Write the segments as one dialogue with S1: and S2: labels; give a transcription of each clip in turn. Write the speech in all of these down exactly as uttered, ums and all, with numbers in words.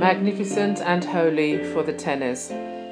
S1: magnificent and holy for the tenors.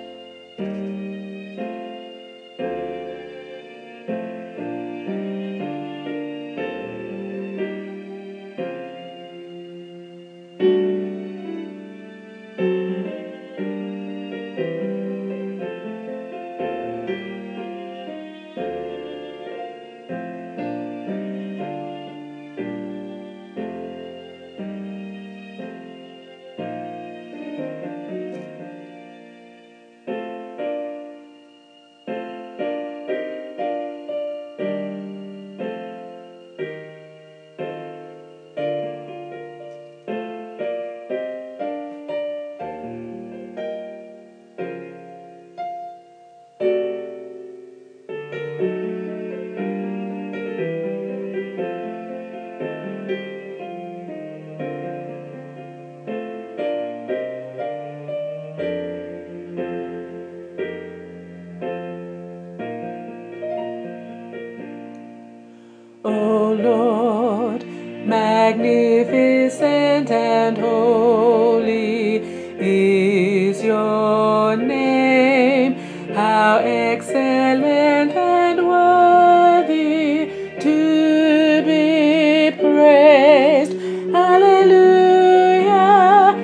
S1: O Lord, magnificent and holy is your name. How excellent and worthy to be praised. Hallelujah,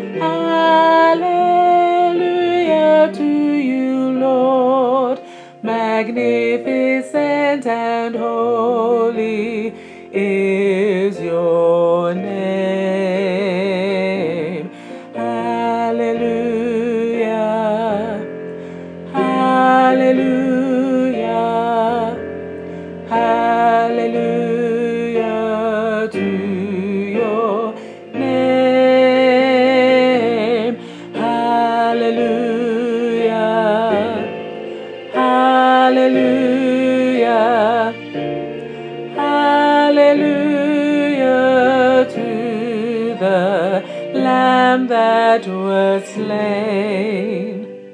S1: hallelujah to you, Lord, magnificent and holy is your name. Hallelujah, hallelujah, hallelujah to your name. Hallelujah, hallelujah, hallelujah to the Lamb that was slain.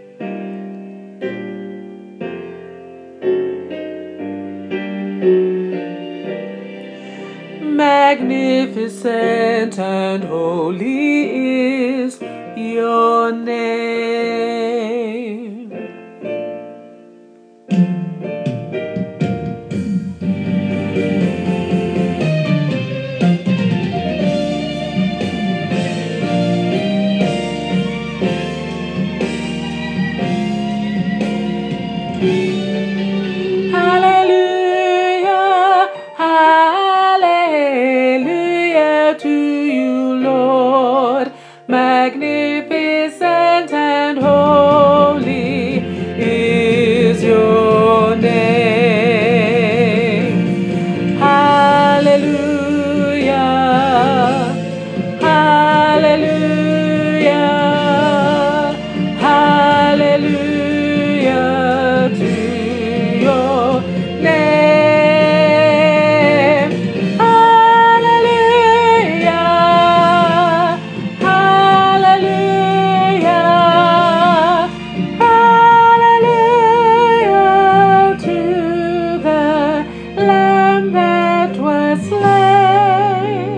S1: Magnificent and holy is your name. Hallelujah, hallelujah to you, Lord, magnificent and holy is your name. Hallelujah, hallelujah, hallelujah to your name. Hallelujah, hallelujah, hallelujah to the Lamb that was slain.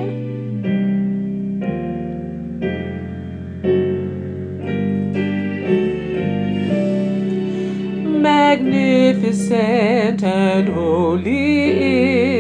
S1: Magnificent and holy